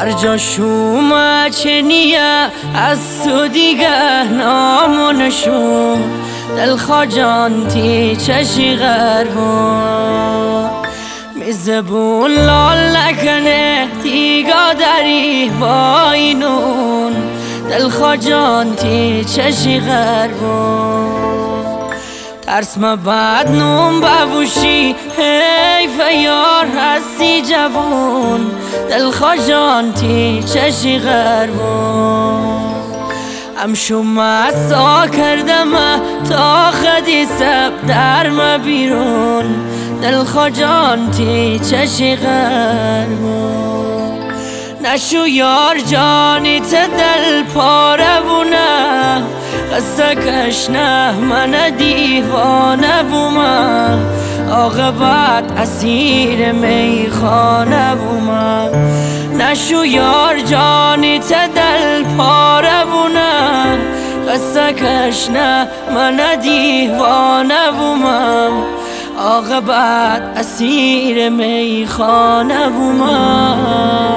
هر جا شوم چنیه از تو دیگه نام و نشون دل خواجان تی چشی غربون میزبون لال نکنه دیگا داری با اینون دل خواجان تی چشی غربون ترس مباد نوم ببوشی حیف یار هستی جوون دل خواجان تی چشی غربون امشو مسا کردم تا خدی سب درم بیرون دل خواجان تی چشی غربون نشو یار جانی تا دل پاره بونه قصه کش نه من دیوانه بومم عاقبت اسیر میخانه بومم نشو یار جانی تا دل پاره بونه قصه کش نه من دیوانه بومم عاقبت اسیر میخانه بومم